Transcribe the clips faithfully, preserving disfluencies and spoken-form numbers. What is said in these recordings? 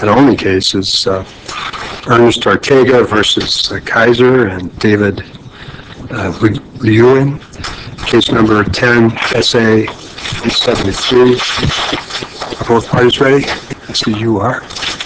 and only case is uh, Ernest Ortega versus uh, Kaiser and David uh, Lewin, case number ten S A three seventy-three. Are both parties ready? I see you are.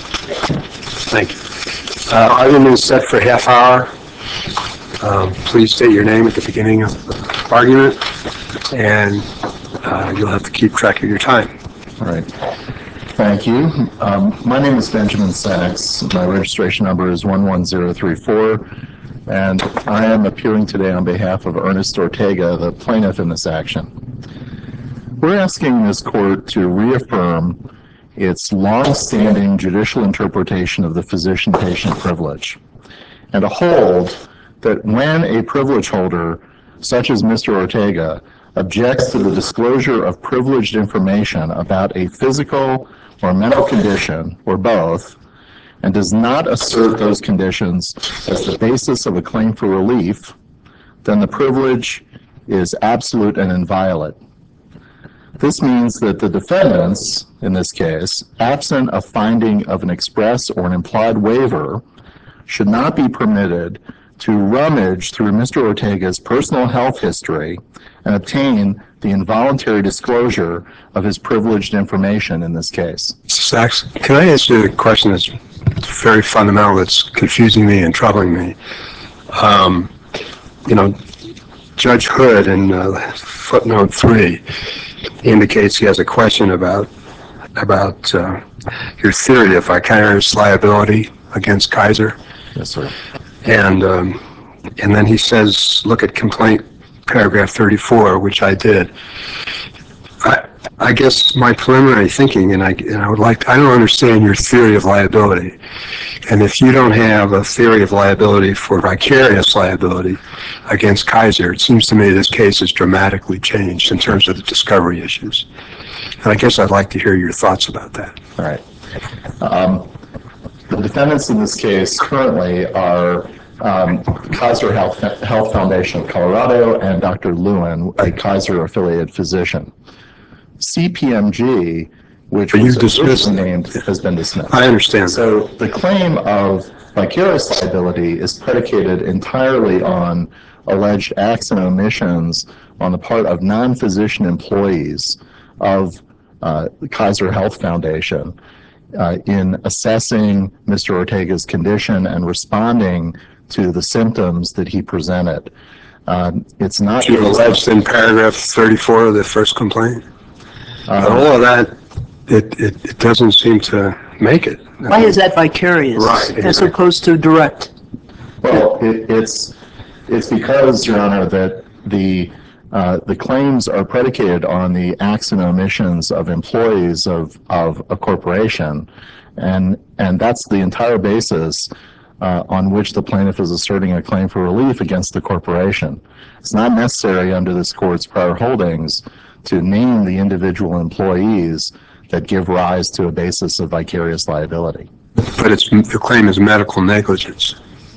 Thank you. Uh, argument is set for a half hour. Um, please state your name at the beginning of the argument, and uh, you'll have to keep track of your time. All right. Thank you. Um, my name is Benjamin Sachs. My registration number is one one zero three four, and I am appearing today on behalf of Ernest Ortega, the plaintiff in this action. We're asking this court to reaffirm its long-standing judicial interpretation of the physician-patient privilege, and to hold that when a privilege holder, such as Mister Ortega, objects to the disclosure of privileged information about a physical or mental condition, or both, and does not assert those conditions as the basis of a claim for relief, then the privilege is absolute and inviolate. This means that the defendants, in this case, absent a finding of an express or an implied waiver, should not be permitted to rummage through Mister Ortega's personal health history and obtain the involuntary disclosure of his privileged information in this case. Sachs, can I ask you a question that's very fundamental, that's confusing me and troubling me? Um, you know, Judge Hood in uh, footnote three indicates he has a question about about uh, your theory of vicarious liability against Kaiser. Yes, sir. And um, and then he says, look at complaint paragraph thirty-four, which I did. I, I guess my preliminary thinking, and I, and I would like, I don't understand your theory of liability. And if you don't have a theory of liability for vicarious liability against Kaiser, it seems to me this case has dramatically changed in terms of the discovery issues. And I guess I'd like to hear your thoughts about that. All right. Um, the defendants in this case currently are um, Kaiser Health, Health Foundation of Colorado and Doctor Lewin, a Kaiser-affiliated physician. C P M G, which Are you was dismissed? named, has been dismissed. I understand. So the claim of vicarious liability is predicated entirely on alleged acts and omissions on the part of non-physician employees of uh, the Kaiser Health Foundation uh, in assessing Mister Ortega's condition and responding to the symptoms that he presented. Um, it's not You alleged in paragraph thirty-four of the first complaint? Um, But all of that, it, it, it doesn't seem to make it. Why is that vicarious Right, as exactly. opposed to direct? Well, it, it's it's because, Your Honor, that the uh, the claims are predicated on the acts and omissions of employees of, of a corporation, and and that's the entire basis uh, on which the plaintiff is asserting a claim for relief against the corporation. It's not necessary under this court's prior holdings to name the individual employees that give rise to a basis of vicarious liability. But it's, the claim is medical negligence.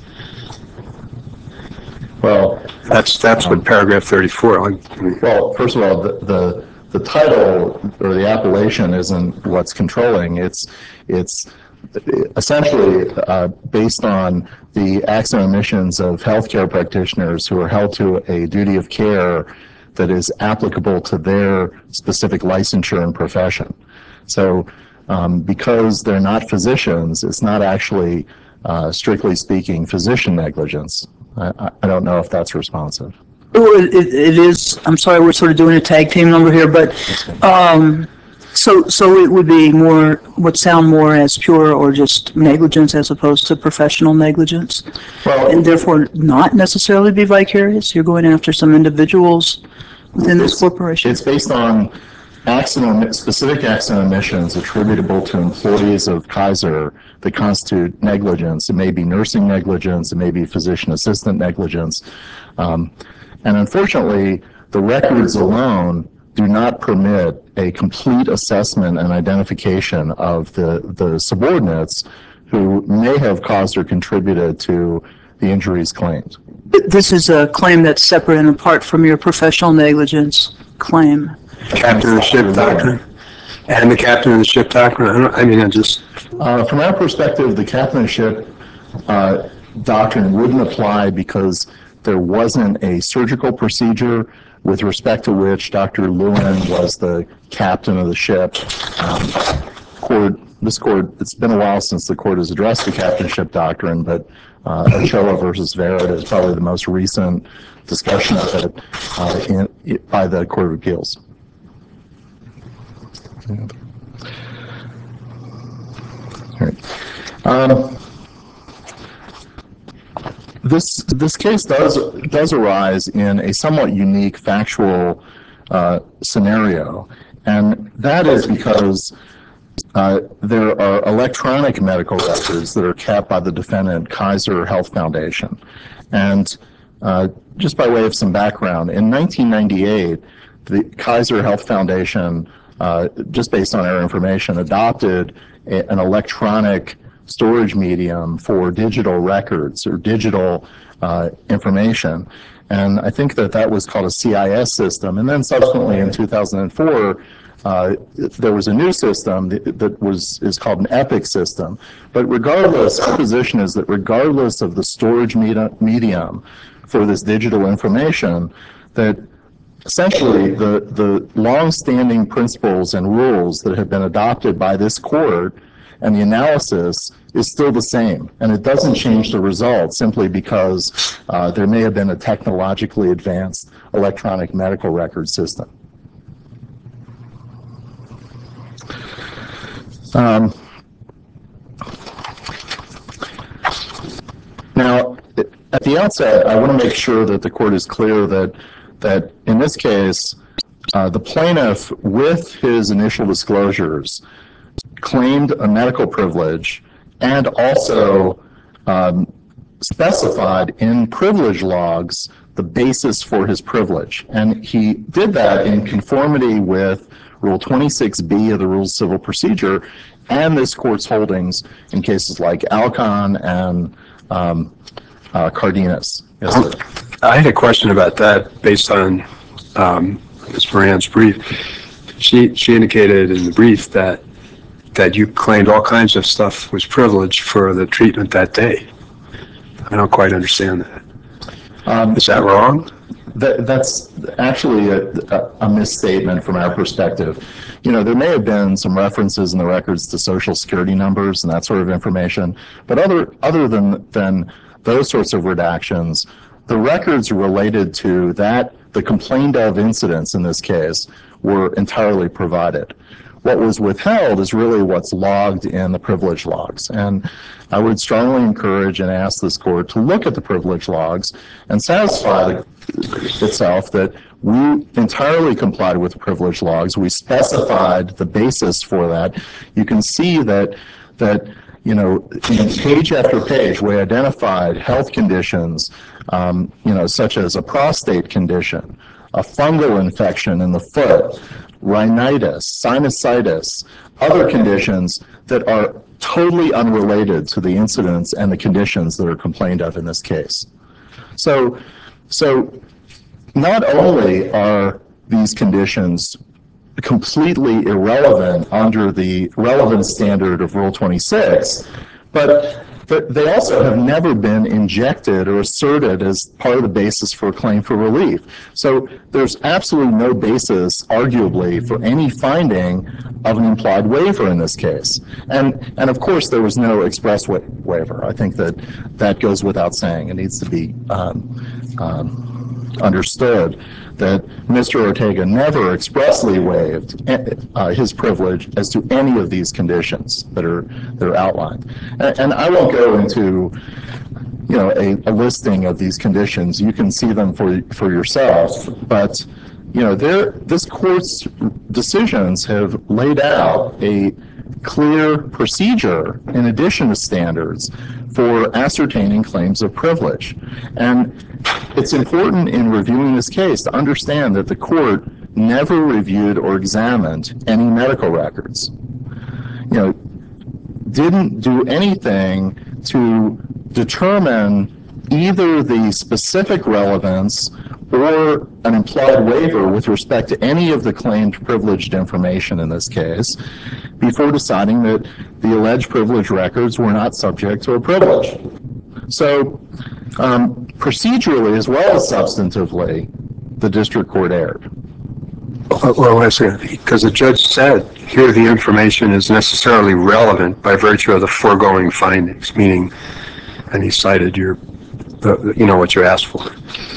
Well, That's that's what paragraph thirty-four. well, first of all, the, the the title or the appellation isn't what's controlling. It's it's essentially uh, based on the acts and omissions of healthcare practitioners who are held to a duty of care that is applicable to their specific licensure and profession. So um, because they're not physicians, it's not actually, uh, strictly speaking, physician negligence. I, I don't know if that's responsive. Oh, it, it is, I'm sorry, we're sort of doing a tag team number here, but um, so so it would be more, would sound more as pure or just negligence as opposed to professional negligence, Well, and therefore not necessarily be vicarious? You're going after some individuals within this corporation? It's based on acts and omi- specific acts and omissions attributable to employees of Kaiser that constitute negligence. It may be nursing negligence, it may be physician assistant negligence. Um, and unfortunately, the records alone do not permit a complete assessment and identification of the, the subordinates who may have caused or contributed to the injuries claimed. This is a claim that's separate and apart from your professional negligence claim. Captain of the ship doctrine. And the captain of the ship doctrine, I, don't, I mean, I just... Uh, from our perspective, the captain of ship uh, doctrine wouldn't apply because there wasn't a surgical procedure with respect to which Doctor Lewin was the captain of the ship. Um, court, this court, it's been a while since the court has addressed the captain of ship doctrine, but uh, Ochoa versus Verret is probably the most recent discussion of it uh, in, by the Court of Appeals. All right. Um, this this case does does arise in a somewhat unique factual uh, scenario, and that is because uh, there are electronic medical records that are kept by the defendant, Kaiser Health Foundation, and uh, just by way of some background, in nineteen ninety-eight, the Kaiser Health Foundation, uh, just based on our information, adopted a, an electronic storage medium for digital records or digital uh, information. And I think that that was called a C I S system. And then subsequently in two thousand four, uh, there was a new system that, that was is called an EPIC system. But regardless, our position is that regardless of the storage media, medium for this digital information, that essentially the, the long-standing principles and rules that have been adopted by this court and the analysis is still the same, and it doesn't change the result simply because uh, there may have been a technologically advanced electronic medical record system. Um, now, at the outset, I want to make sure that the court is clear that that in this case, uh, the plaintiff, with his initial disclosures, claimed a medical privilege and also um, specified in privilege logs the basis for his privilege. And he did that in conformity with Rule twenty-six B of the Rules of Civil Procedure and this court's holdings in cases like Alcon and um, uh, Cardenas. Yes, sir. I had a question about that based on um, Miz Moran's brief. She she indicated in the brief that that you claimed all kinds of stuff was privileged for the treatment that day. I don't quite understand that. Um, Is that wrong? That, that's actually a, a misstatement from our perspective. You know, there may have been some references in the records to social security numbers and that sort of information, but other other than than those sorts of redactions, the records related to that, the complained of incidents in this case, were entirely provided. What was withheld is really what's logged in the privilege logs. And I would strongly encourage and ask this court to look at the privilege logs and satisfy itself that we entirely complied with the privilege logs. We specified the basis for that. You can see that that you know, in page after page, we identified health conditions, um, you know, such as a prostate condition, a fungal infection in the foot, rhinitis, sinusitis, other conditions that are totally unrelated to the incidents and the conditions that are complained of in this case. So, so not only are these conditions completely irrelevant under the relevant standard of Rule twenty-six, but but they also have never been injected or asserted as part of the basis for a claim for relief. So there's absolutely no basis, arguably, for any finding of an implied waiver in this case. And and of course, there was no express wa waiver. I think that that goes without saying. It needs to be um, um, understood that Mister Ortega never expressly waived uh, his privilege as to any of these conditions that are that are outlined. And, and I won't go into you know a, a listing of these conditions. You can see them for for yourself. But you know, there this court's decisions have laid out a clear procedure in addition to standards for ascertaining claims of privilege. And it's important in reviewing this case to understand that the court never reviewed or examined any medical records. You know, didn't do anything to determine either the specific relevance or an implied waiver with respect to any of the claimed privileged information in this case before deciding that the alleged privileged records were not subject to a privilege. So um, procedurally as well as substantively, the district court erred. Well, wait a second, because the judge said here the information is necessarily relevant by virtue of the foregoing findings, meaning, and he cited your, the, you know, what you asked for.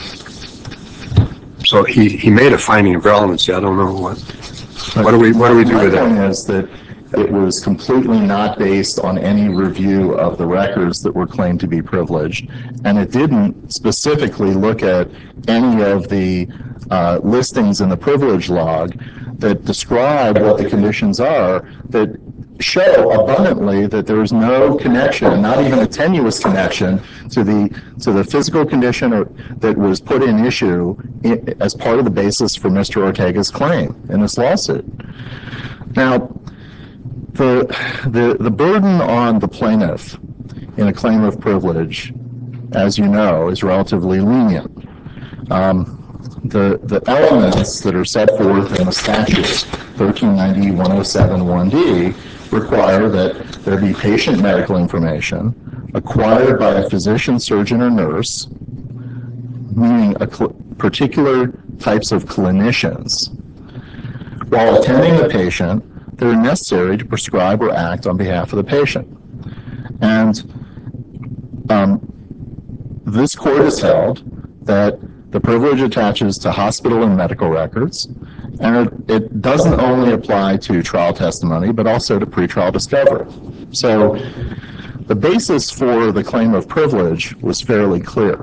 So he, he made a finding of relevancy. I don't know what, what do we, what do we do with that? My point is that it was completely not based on any review of the records that were claimed to be privileged, and it didn't specifically look at any of the uh, listings in the privilege log that describe what the conditions are that show abundantly that there is no connection, not even a tenuous connection, to the to the physical condition or, that was put in issue in, as part of the basis for Mister Ortega's claim in this lawsuit. Now, the the the burden on the plaintiff in a claim of privilege, as you know, is relatively lenient. Um, the the elements that are set forth in the statute, thirteen ninety one oh seven one D, require that there be patient medical information acquired by a physician, surgeon, or nurse, meaning a cl- particular types of clinicians, while attending the patient that are necessary to prescribe or act on behalf of the patient. And um, this court has held that the privilege attaches to hospital and medical records, and it, it doesn't only apply to trial testimony, but also to pretrial discovery. So the basis for the claim of privilege was fairly clear.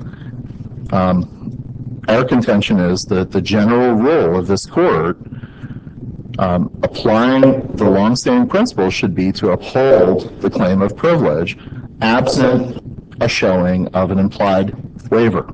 Um, our contention is that the general rule of this court um, applying the longstanding principle should be to uphold the claim of privilege absent a showing of an implied waiver.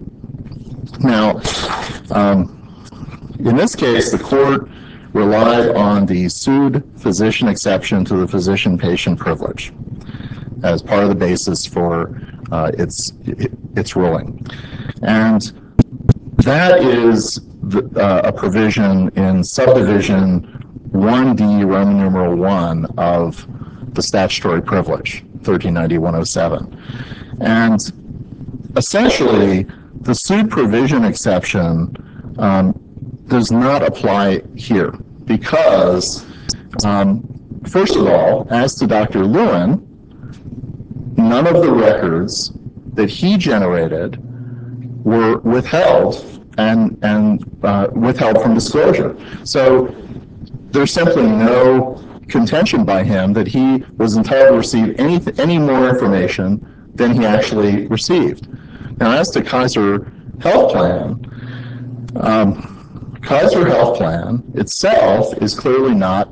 Now, um, in this case, the court relied on the sued physician exception to the physician-patient privilege as part of the basis for uh, its its ruling, and that is the, uh, a provision in subdivision one D Roman numeral one of the statutory privilege, thirteen ninety one oh seven, and essentially the sued provision exception um, does not apply here because, um, first of all, as to Doctor Lewin, none of the records that he generated were withheld and and uh, withheld from disclosure. So there's simply no contention by him that he was entitled to receive any any more information than he actually received. Now, as to Kaiser Health Plan, um, Kaiser Health Plan itself is clearly not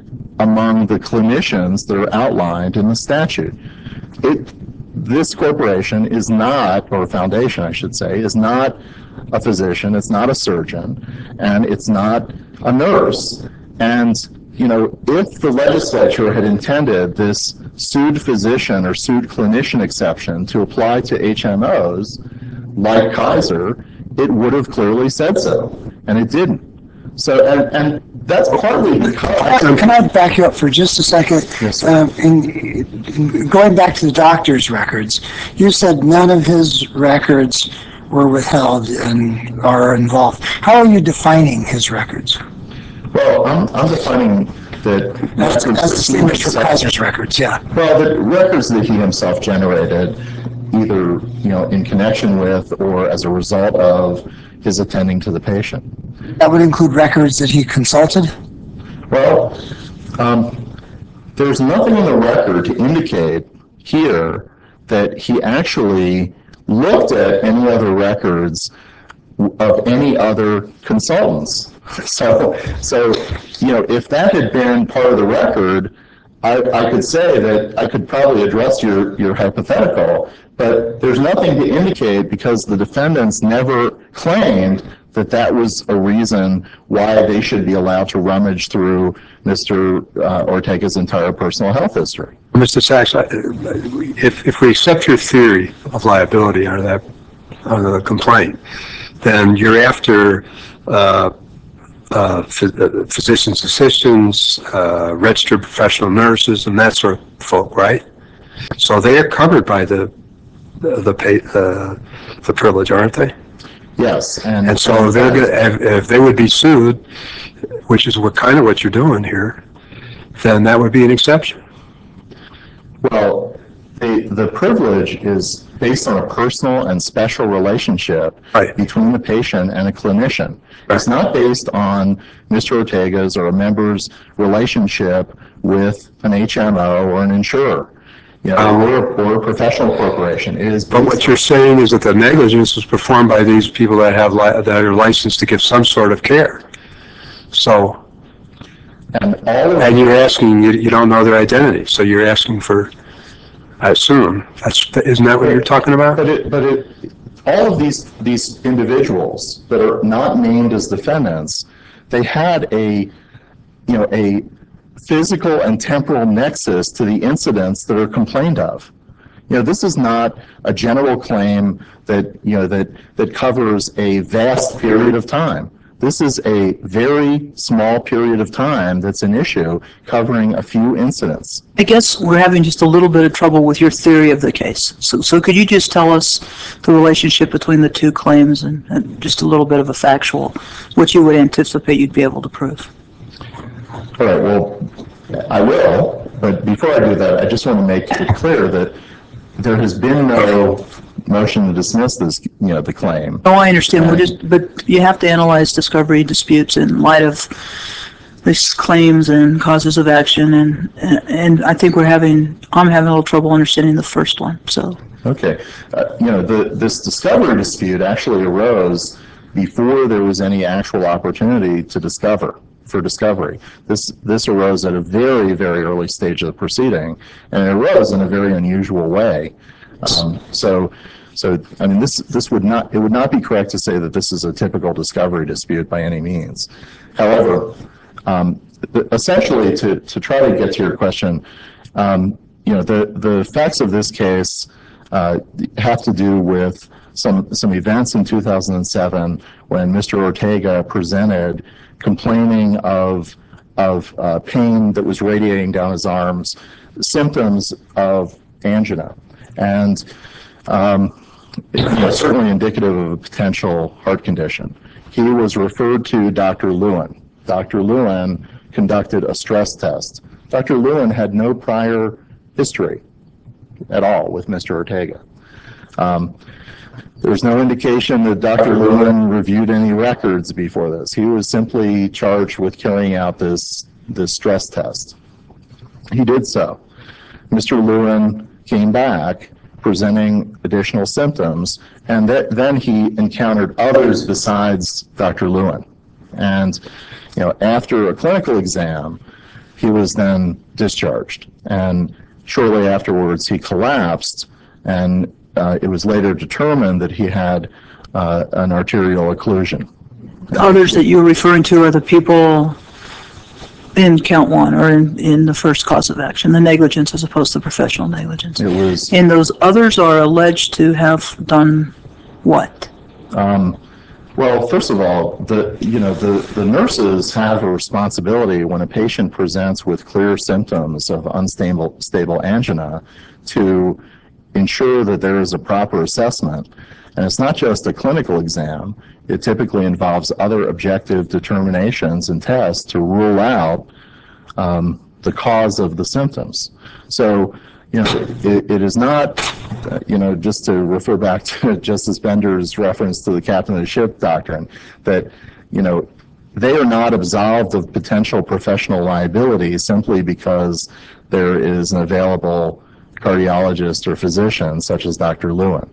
among the clinicians that are outlined in the statute. It, this corporation is not, or foundation I should say, is not a physician, it's not a surgeon, and it's not a nurse. And, you know, if the legislature had intended this sued physician or sued clinician exception to apply to H M Os like Kaiser, it would have clearly said so, and it didn't. So, and, and that's partly because... Can I back you up for just a second? Yes, sir. Um, in, in going back to the doctor's records, you said none of his records were withheld and are involved. How are you defining his records? Well, I'm, I'm defining that... That's, that's distinguished from Kaiser's records, yeah. Well, the records that he himself generated, either, you know, in connection with or as a result of his attending to the patient. That would include records that he consulted? Well, um, there's nothing in the record to indicate here that he actually looked at any other records of any other consultants. So, so you know, if that had been part of the record, I, I could say that I could probably address your, your hypothetical, but there's nothing to indicate because the defendants never claimed that that was a reason why they should be allowed to rummage through Mister Uh, Ortega's entire personal health history. Mister Sachs, I- if, if we accept your theory of liability under that, under the complaint, then you're after uh, uh, phys- uh, physician's assistants, uh, registered professional nurses, and that sort of folk, right? So they are covered by the the the, pay, uh, the privilege, aren't they? Yes, and, And so and they're gonna, if, if they would be sued, which is what kind of what you're doing here, then that would be an exception. well, the, the privilege is based on a personal and special relationship Right. between the patient and a clinician. It's Right. not based on Mister Ortega's or a member's relationship with an H M O or an insurer, you know, Um, or, or a professional corporation. It is But based what you're saying is that the negligence was performed by these people that have, li- that are licensed to give some sort of care. So, and all of and you're asking, you, you don't know their identity, so you're asking for, I assume, that's, isn't that what you're talking about? But it, but it, all of these, these individuals that are not named as defendants, they had a, you know, a physical and temporal nexus to the incidents that are complained of. You know, this is not a general claim that, you know, that, that covers a vast period of time. This is a very small period of time that's an issue covering a few incidents. I guess we're having just a little bit of trouble with your theory of the case. So, so could you just tell us the relationship between the two claims and, and just a little bit of a factual, what you would anticipate you'd be able to prove? All right, well, I will, but before I do that, I just want to make it clear that there has been no motion to dismiss this, you know, the claim. Oh, I understand. We're just, but you have to analyze discovery disputes in light of these claims and causes of action, and and I think we're having, I'm having a little trouble understanding the first one. So, Okay, uh, you know, the, this discovery dispute actually arose before there was any actual opportunity to discover, for discovery. This, this arose at a very, very early stage of the proceeding, and it arose in a very unusual way. Um, so, so, I mean, this, this would not, it would not be correct to say that this is a typical discovery dispute by any means. However, um, essentially, to, to try to get to your question, um, you know, the, the facts of this case uh, have to do with some, some events in two thousand seven when Mister Ortega presented complaining of, of uh, pain that was radiating down his arms, symptoms of angina. And um, you know, certainly indicative of a potential heart condition. He was referred to Doctor Lewin. Doctor Lewin conducted a stress test. Doctor Lewin had no prior history at all with Mister Ortega. Um, there's no indication that Doctor Lewin reviewed any records before this. He was simply charged with carrying out this, this stress test. He did so. Mister Lewin came back presenting additional symptoms, and th- then he encountered others besides Doctor Lewin. And, you know, after a clinical exam, he was then discharged. And shortly afterwards, he collapsed, and uh, it was later determined that he had uh, an arterial occlusion. the others that you're referring to are the people in count one, or in, in the first cause of action, the negligence as opposed to professional negligence. It was, And those others are alleged to have done what? um, well, first of all, the, you know, the, the nurses have a responsibility when a patient presents with clear symptoms of unstable stable angina to ensure that there is a proper assessment. And it's not just a clinical exam. It typically involves other objective determinations and tests to rule out um, the cause of the symptoms. So, you know, it, it is not, uh, you know, just to refer back to Justice Bender's reference to the captain of the ship doctrine, that, you know, they are not absolved of potential professional liability simply because there is an available cardiologist or physician such as Doctor Lewin.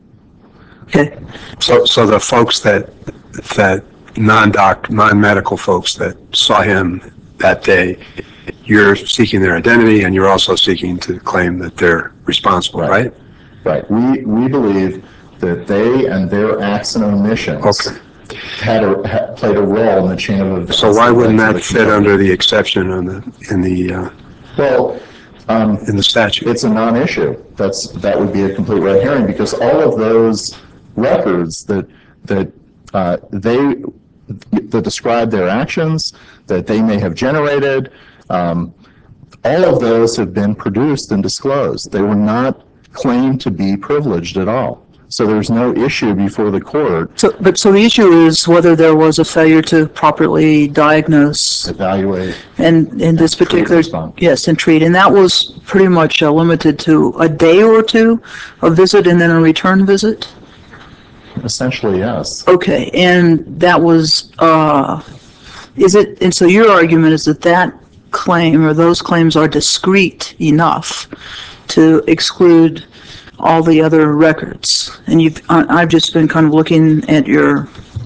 Okay. So, so the folks that, that non-doc, non-medical folks that saw him that day, you're seeking their identity, and you're also seeking to claim that they're responsible, right? Right. We, we believe that they and their acts and omissions Okay. had a, had played a role in the chain of events. So why wouldn't led to that the fit conviction. under the exception in the, in the, uh, Well, um, in the statute? it's a non-issue. That's, that would be a complete red herring, because all of those records that, that uh, they that describe their actions that they may have generated. Um, all of those have been produced and disclosed. They were not claimed to be privileged at all. So there's no issue before the court. So, but so the issue is whether there was a failure to properly diagnose Evaluate. and in this treat particular, response. yes, and treat. And that was pretty much uh, limited to a day or two, a visit and then a return visit? Essentially, yes. Okay, and that was, uh, is it, and so your argument is that that claim or those claims are discrete enough to exclude all the other records? And you've, I- I've just been kind of looking at your,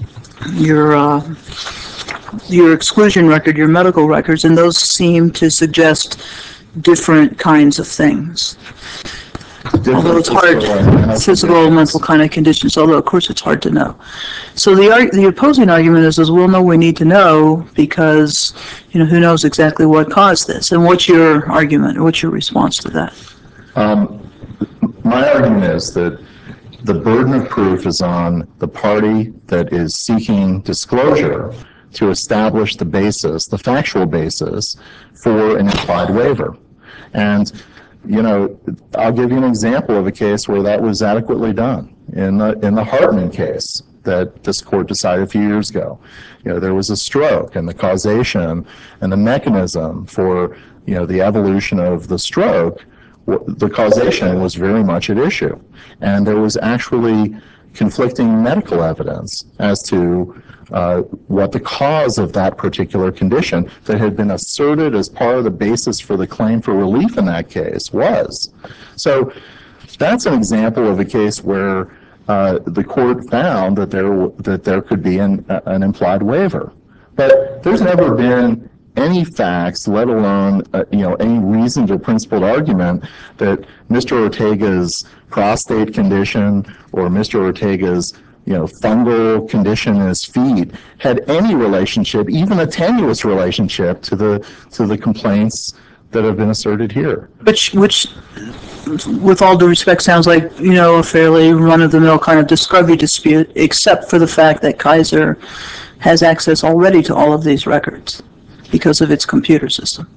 your, uh, your exclusion record, your medical records, and those seem to suggest different kinds of things. Although it's hard, physical, mental kind of conditions, although of course it's hard to know. So the arg- the opposing argument is, is well, no, we need to know because, you know, who knows exactly what caused this? And what's your argument, or what's your response to that? Um, my argument is that the burden of proof is on the party that is seeking disclosure to establish the basis, the factual basis for an implied waiver. And you know, I'll give you an example of a case where that was adequately done. In the, in the Hartman case that this court decided a few years ago, you know, there was a stroke, and the causation and the mechanism for, you know, the evolution of the stroke, the causation was very much at issue. And there was actually conflicting medical evidence as to uh, what the cause of that particular condition that had been asserted as part of the basis for the claim for relief in that case was. So that's an example of a case where uh, the court found that there that there could be an, an implied waiver. But there's never been any facts, let alone uh, you know any reasoned or principled argument that Mister Ortega's prostate condition or Mister Ortega's you know fungal condition in his feet had any relationship, even a tenuous relationship, to the to the complaints that have been asserted here. Which, which, with all due respect, sounds like, you know, a fairly run-of-the-mill kind of discovery dispute, except for the fact that Kaiser has access already to all of these records because of its computer system.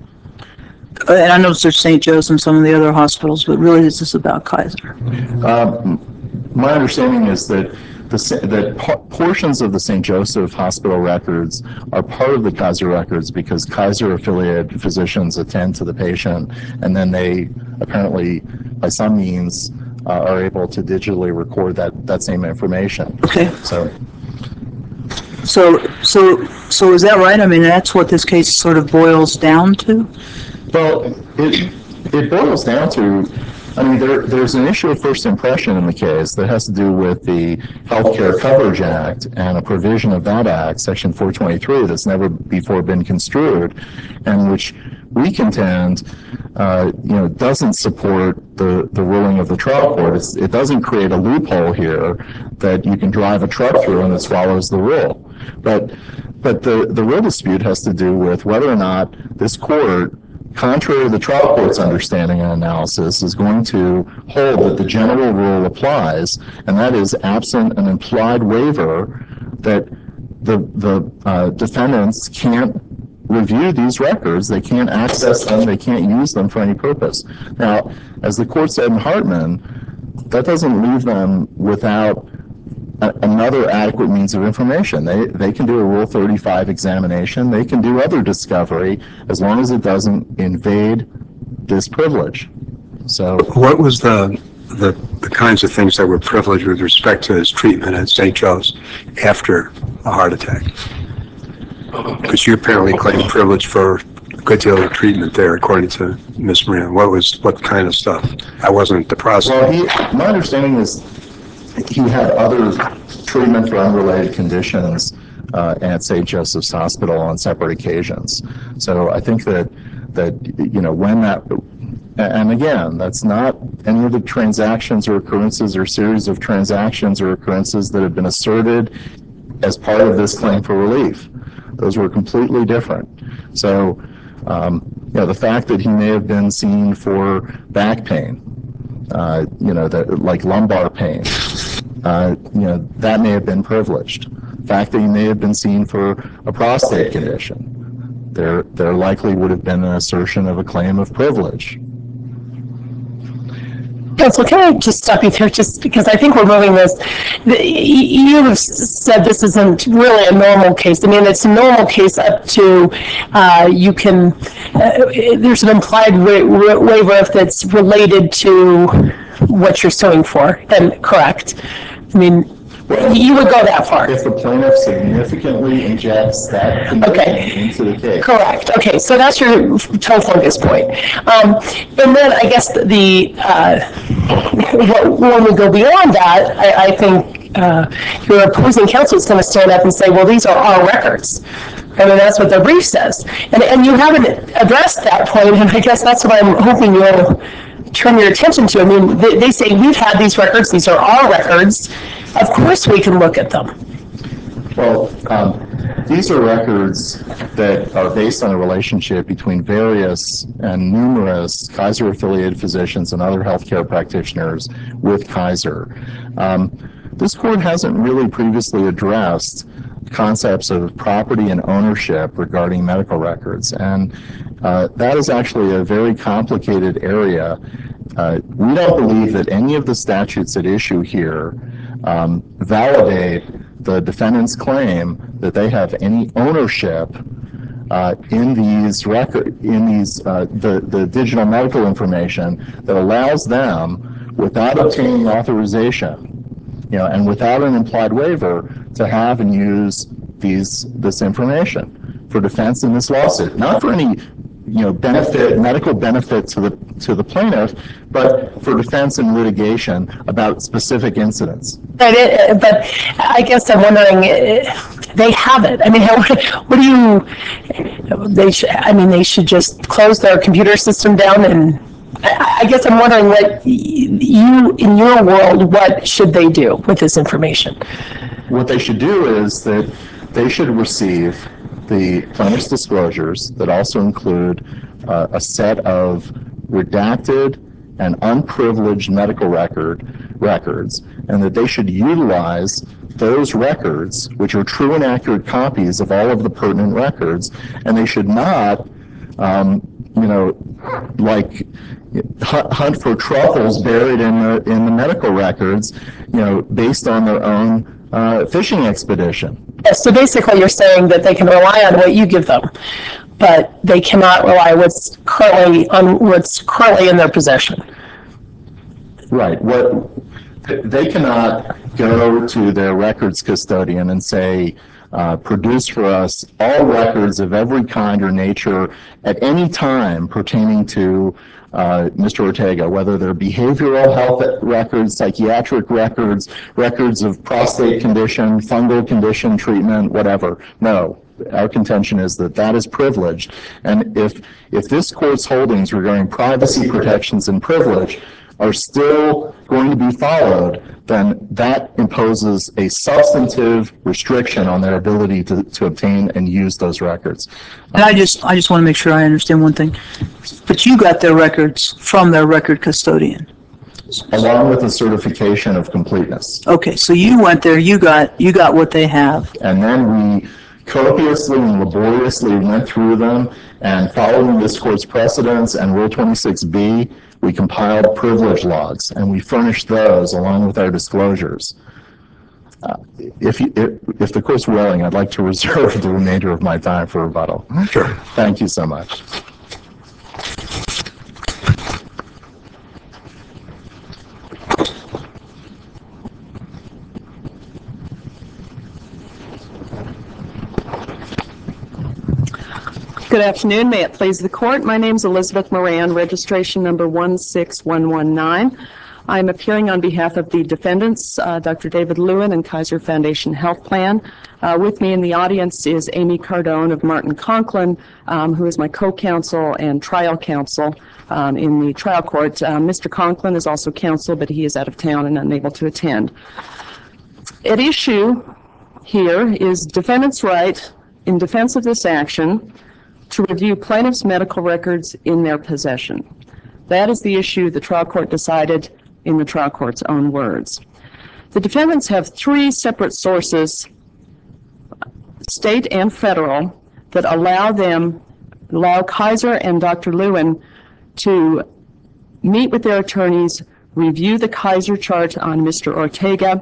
And I know there's Saint Joe's and some of the other hospitals, but really this is about Kaiser. Um, my understanding is that the, that po- portions of the Saint Joseph Hospital records are part of the Kaiser records because Kaiser-affiliated physicians attend to the patient, and then they apparently, by some means, uh, are able to digitally record that, that same information. Okay. So. So, so, so is that right? I mean, that's what this case sort of boils down to? Well, it it boils down to, I mean, there there's an issue of first impression in the case that has to do with the Healthcare Coverage Act and a provision of that act, Section four twenty-three, that's never before been construed, and which we contend, uh, you know, doesn't support the, the ruling of the trial court. It's, it doesn't create a loophole here that you can drive a truck through and it swallows the rule. But but the, the real dispute has to do with whether or not this court, contrary to the trial court's understanding and analysis, is going to hold that the general rule applies, and that is absent an implied waiver that the, the uh, defendants can't review these records, they can't access them, they can't use them for any purpose. Now, as the court said in Hartman, that doesn't leave them without a, another adequate means of information. They they can do a Rule thirty-five examination, they can do other discovery, as long as it doesn't invade this privilege. So, What was the, the, the kinds of things that were privileged with respect to his treatment at Saint Joe's after a heart attack? Because you apparently claim privilege for a good deal of treatment there, according to Miz Moran. What was, what kind of stuff? I wasn't at the process. well, he, my understanding is he had other treatment for unrelated conditions uh, at Saint Joseph's Hospital on separate occasions. So I think that, that you know, when that, and again, that's not any of the transactions or occurrences or series of transactions or occurrences that have been asserted as part of this claim for relief. Those were completely different. So, um, you know, the fact that he may have been seen for back pain, uh, you know, that, like lumbar pain, uh, you know, that may have been privileged. fact that he may have been seen for a prostate condition. There, there likely would have been an assertion of a claim of privilege. Counsel, can I just stop you there, just because I think we're moving this. The, you have said this isn't really a normal case. I mean, it's a normal case up to uh, you can. Uh, there's an implied wa wa waiver if that's related to what you're suing for. And correct. I mean, well, you would go that far. If the plaintiff significantly injects that condition okay. into the case. Correct. Okay, so that's your toe fungus point. Um, and then I guess the, uh, when we go beyond that, I, I think uh, your opposing counsel is going to stand up and say, well, these are our records. I mean, that's what the brief says. And, and you haven't addressed that point, and I guess that's what I'm hoping you'll turn your attention to. I mean, they, they say we've had these records, these are our records. Of course we can look at them. Well, um, these are records that are based on a relationship between various and numerous Kaiser-affiliated physicians and other healthcare practitioners with Kaiser. Um, this court hasn't really previously addressed concepts of property and ownership regarding medical records, and uh, that is actually a very complicated area. Uh, we don't believe that any of the statutes at issue here um, validate the defendant's claim that they have any ownership uh, in these record in these uh, the the digital medical information that allows them, without obtaining authorization, you know, and without an implied waiver, to have and use these this information for defense in this lawsuit, not for any you know benefit medical benefit to the to the plaintiff, but for defense and litigation about specific incidents. But, it, but I guess I'm wondering, they have it. I mean, what, what do you? They should. I mean, they should just close their computer system down. And I, I guess I'm wondering what you, in your world, what should they do with this information? What they should do is that they should receive the plaintiff's disclosures that also include uh, a set of redacted and unprivileged medical record records, and that they should utilize those records, which are true and accurate copies of all of the pertinent records, and they should not, um, you know, like hunt for truffles buried in the in the medical records, you know, based on their own uh, fishing expedition. Yes, so basically you're saying that they can rely on what you give them, but they cannot rely what's currently on what's currently in their possession. Right. What they cannot go to their records custodian and say, uh, produce for us all records of every kind or nature at any time pertaining to uh, Mister Ortega, whether they're behavioral health records, psychiatric records, records of prostate condition, fungal condition treatment, whatever. No. Our contention is that that is privileged. And if, if this court's holdings regarding privacy protections and privilege are still going to be followed, then that imposes a substantive restriction on their ability to, to obtain and use those records. And I just, I just want to make sure I understand one thing. But you got their records from their record custodian. Along with a certification of completeness. Okay, so you went there, you got, you got what they have. And then we copiously and laboriously went through them, and following this court's precedents and Rule twenty-six B, we compiled privilege logs, and we furnished those along with our disclosures. Uh, if, you, if, if the court's willing, I'd like to reserve the remainder of my time for rebuttal. Sure. Thank you so much. Good afternoon. May it please the court. My name is Elizabeth Moran, registration number one six one one nine. I'm appearing on behalf of the defendants, uh, Doctor David Lewin and Kaiser Foundation Health Plan. Uh, with me in the audience is Amy Cardone of Martin Conklin, um, who is my co-counsel and trial counsel um, in the trial court. Uh, Mister Conklin is also counsel, but he is out of town and unable to attend. At issue here is defendant's right in defense of this action to review plaintiff's medical records in their possession. That is the issue the trial court decided in the trial court's own words. The defendants have three separate sources state and federal, that allow them, allow Kaiser and Doctor Lewin to meet with their attorneys, review the Kaiser chart on Mister Ortega,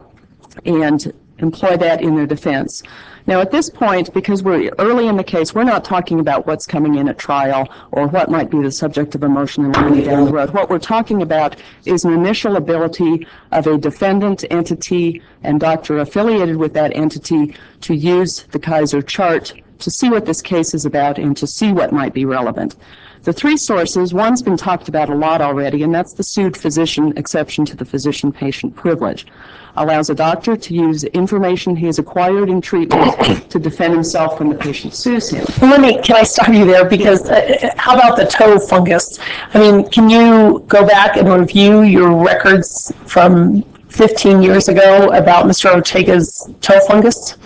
and employ that in their defense. Now, at this point, because we're early in the case, we're not talking about what's coming in at trial or what might be the subject of a motion in limine down the road. What we're talking about is an initial ability of a defendant entity and doctor affiliated with that entity to use the Kaiser chart to see what this case is about and to see what might be relevant. The three sources, one's been talked about a lot already, and that's the sued physician exception to the physician-patient privilege. Allows a doctor to use information he has acquired in treatment to defend himself when the patient sues him. Let me, can I stop you there? Because uh, how about the toe fungus? I mean, can you go back and review your records from fifteen years ago about Mister Ortega's toe fungus?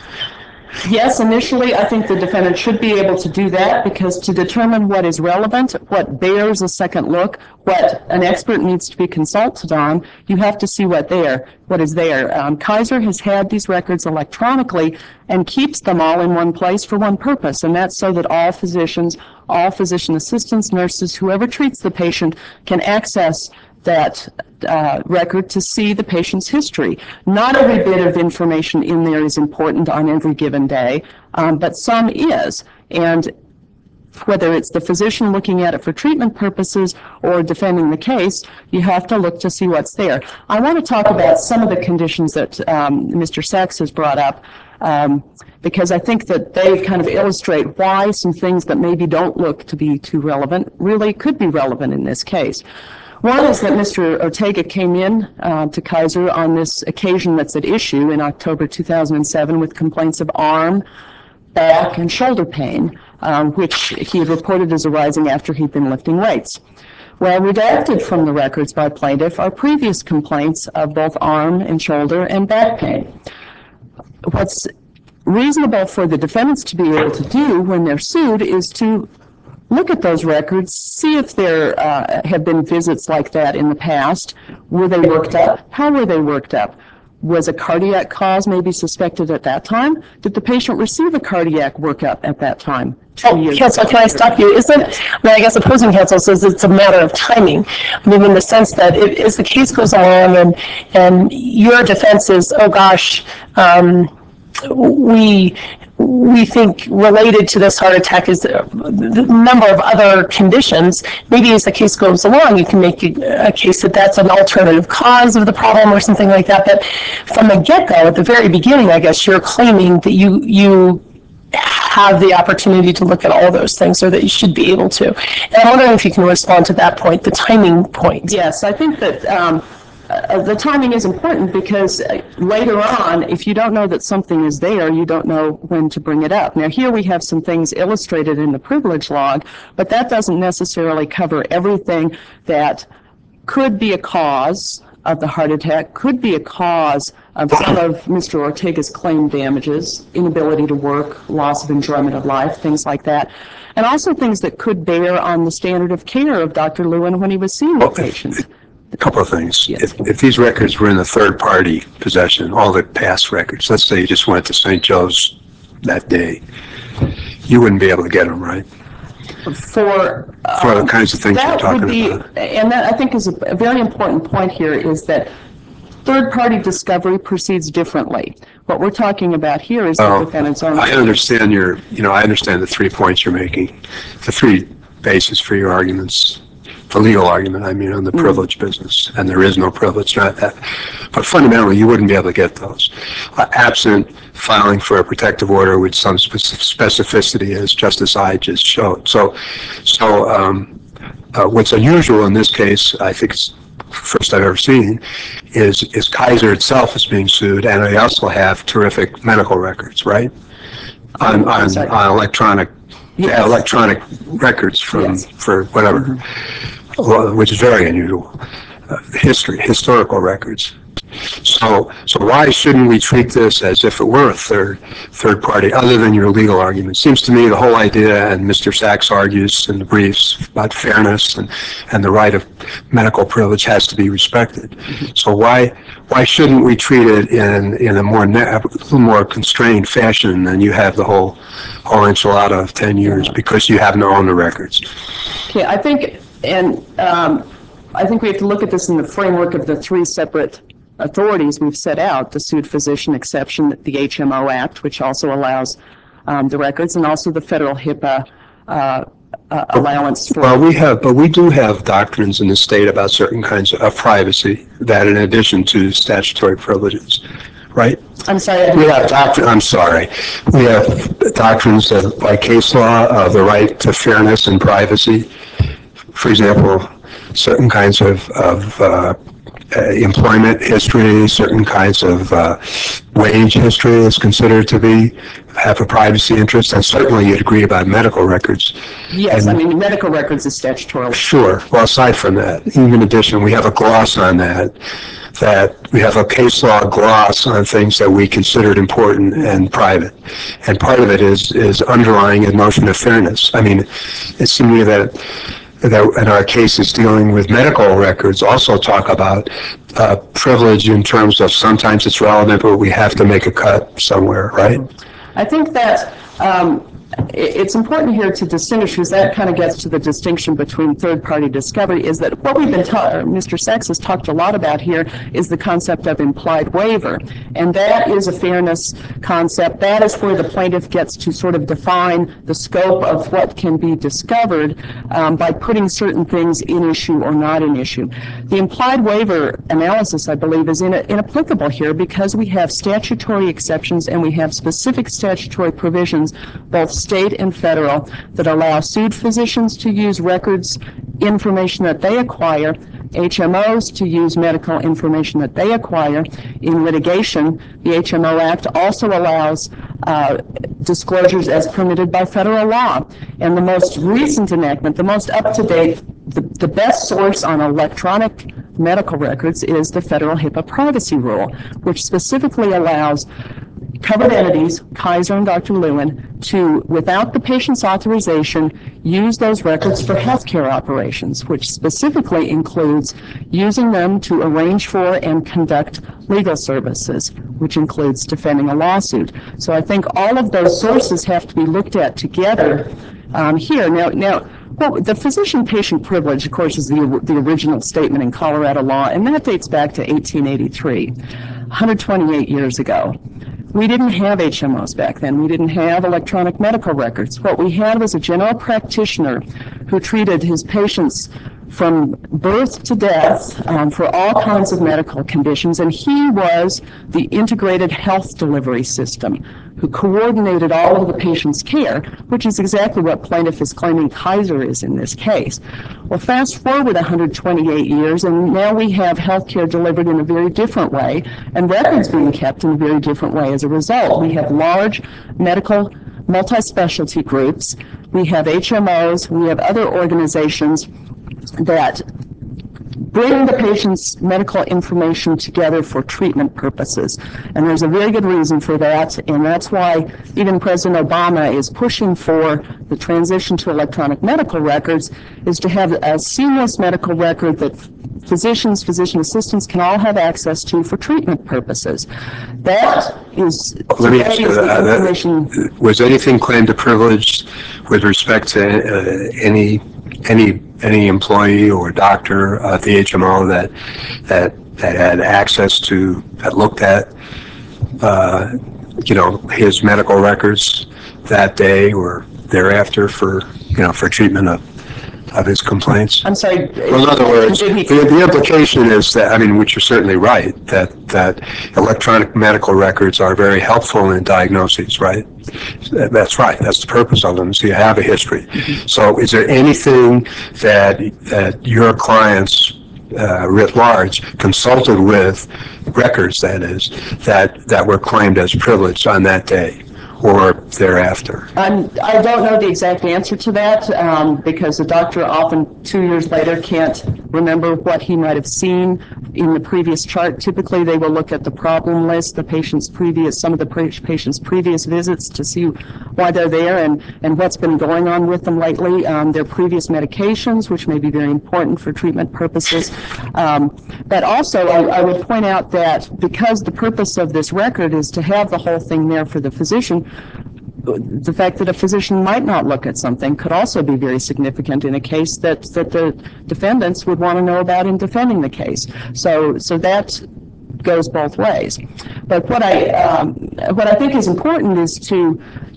Yes, initially, I think the defendant should be able to do that, because to determine what is relevant, what bears a second look, what an expert needs to be consulted on, you have to see what there, what is there. Um, Kaiser has had these records electronically and keeps them all in one place for one purpose, and that's so that all physicians, all physician assistants, nurses, whoever treats the patient can access that uh, record to see the patient's history. Not every bit of information in there is important on every given day, um, but some is. And whether it's the physician looking at it for treatment purposes or defending the case, you have to look to see what's there. I want to talk about some of the conditions that um, Mister Sachs has brought up, um, because I think that they kind of illustrate why some things that maybe don't look to be too relevant really could be relevant in this case. One is that Mister Ortega came in uh, to Kaiser on this occasion that's at issue in October two thousand seven with complaints of arm, back, and shoulder pain, um, which he had reported as arising after he'd been lifting weights. Well, redacted from the records by plaintiff are previous complaints of both arm and shoulder and back pain. What's reasonable for the defendants to be able to do when they're sued is to look at those records, see if there uh, have been visits like that in the past. Were they worked up? How were they worked up? Was a cardiac cause maybe suspected at that time? Did the patient receive a cardiac workup at that time? Oh, counsel, can I stop you? Isn't, I mean, I guess opposing counsel says it's a matter of timing. I mean, in the sense that if, as the case goes along and, and your defense is, oh gosh, um, we we think related to this heart attack is the number of other conditions. Maybe as the case goes along, you can make a case that that's an alternative cause of the problem or something like that. But from the get-go, at the very beginning, I guess you're claiming that you you have the opportunity to look at all those things, or that you should be able to. And I'm wondering if you can respond to that point, the timing point. Yes, I think that um, Uh, the timing is important, because uh, later on, if you don't know that something is there, you don't know when to bring it up. Now, here we have some things illustrated in the privilege log, but that doesn't necessarily cover everything that could be a cause of the heart attack, could be a cause of some of Mister Ortega's claimed damages, inability to work, loss of enjoyment of life, things like that, and also things that could bear on the standard of care of Doctor Lewin when he was seeing the patient. A couple of things. Yes. If, if these records were in the third-party possession, all the past records, let's say you just went to Saint Joe's that day, you wouldn't be able to get them, right? For, uh, For the kinds of things you're that talking would be, about. and that I think is a, a very important point here, is that third-party discovery proceeds differently. What we're talking about here is the Well, defendant's own. I understand your, you know, I understand the three points you're making, the three bases for your arguments. The legal argument, I mean, on the privilege business, and there is no privilege, not that. But fundamentally, you wouldn't be able to get those. Uh, absent filing for a protective order with some spec- specificity, as Justice I just showed. So, so um, uh, what's unusual in this case, I think it's first I've ever seen, is, is Kaiser itself is being sued, and they also have terrific medical records, right? On, on, on electronic, Yes. electronic records from, Yes. for whatever. Mm-hmm. Well, which is very unusual. Uh, history, historical records. So, so why shouldn't we treat this as if it were a third, third party, other than your legal argument? Seems to me the whole idea, and Mister Sachs argues in the briefs about fairness and, and the right of medical privilege has to be respected. So why, why shouldn't we treat it in, in a more, ne- a little more constrained fashion than you have the whole, whole enchilada of ten years because you happen to own the records? Okay, I think, and um, I think we have to look at this in the framework of the three separate authorities we've set out: the sued physician exception, the H M O Act, which also allows um, the records, and also the federal HIPAA uh, uh, allowance for. Well, we have, but we do have doctrines in the state about certain kinds of, of privacy that, in addition to statutory privileges, right? I'm sorry. We have doctrine. I'm sorry. We have doctrines of, like case law, of the right to fairness and privacy. For example, certain kinds of, of uh, uh, employment history, certain kinds of uh, wage history is considered to be have a privacy interest, and certainly you'd agree about medical records. Yes, And I mean, medical records is statutory. sure. Well, aside from that, even in addition, we have a gloss on that, that we have a case law gloss on things that we considered important and private. And part of it is, is underlying a notion of fairness. I mean, it seems to me that that in our cases dealing with medical records also talk about uh, privilege in terms of sometimes it's relevant, but we have to make a cut somewhere, right? I think that um, it- it's important here to distinguish, because that kind of gets to the distinction between third-party discovery, is that what we've been taught, Mister Sachs has talked a lot about here, is the concept of implied waiver. And that is a fairness concept. That is where the plaintiff gets to sort of define the scope of what can be discovered um, by putting certain things in issue or not in issue. The implied waiver analysis, I believe, is in, inapplicable here because we have statutory exceptions and we have specific statutory provisions, both state and federal, that allow sued physicians to use records, information that they acquire, H M Os to use medical information that they acquire. In litigation, the H M O Act also allows uh, disclosures as permitted by federal law. And the most recent enactment, the most up-to-date, the, the best source on electronic medical records is the federal HIPAA privacy rule, which specifically allows covered entities, Kaiser and Doctor Lewin, to, without the patient's authorization, use those records for healthcare operations, which specifically includes using them to arrange for and conduct legal services, which includes defending a lawsuit. So I think all of those sources have to be looked at together um, here. Now, now, well, the physician-patient privilege, of course, is the, the original statement in Colorado law, and that dates back to eighteen eighty-three, one hundred twenty-eight years ago. We didn't have H M Os back then. We didn't have electronic medical records. What we had was a general practitioner who treated his patients from birth to death um, for all kinds of medical conditions, and he was the integrated health delivery system who coordinated all of the patient's care, which is exactly what plaintiff is claiming Kaiser is in this case. Well, fast forward one hundred twenty-eight years, and now we have healthcare delivered in a very different way, and records being kept in a very different way as a result. We have large medical multi-specialty groups, we have H M Os, we have other organizations that bring the patient's medical information together for treatment purposes. And there's a very good reason for that, and that's why even President Obama is pushing for the transition to electronic medical records, is to have a seamless medical record that physicians, physician assistants can all have access to for treatment purposes. That is, Let me ask you, is the uh, information. that, was anything claimed to privilege with respect to uh, any any any employee or doctor at the H M O that that that had access to, that looked at uh, you know, his medical records that day or thereafter for, you know, for treatment of of his complaints? I'm sorry. Well, in other words, the, the implication is that, I mean, which you're certainly right, that, that electronic medical records are very helpful in diagnoses, right? That's right. That's the purpose of them, so you have a history. So is there anything that, that your clients, uh, writ large, consulted with, records that is, that, that were claimed as privileged on that day? Or thereafter? I'm, I don't know the exact answer to that, um, because the doctor often, two years later, can't remember what he might have seen in the previous chart. Typically, they will look at the problem list, the patient's previous, some of the pre- patient's previous visits to see why they're there and, and what's been going on with them lately, um, their previous medications, which may be very important for treatment purposes. Um, but also, I, I would point out that because the purpose of this record is to have the whole thing there for the physician, the fact that a physician might not look at something could also be very significant in a case that, that the defendants would want to know about in defending the case. So, so that goes both ways. But what I, um, what I think is important is to,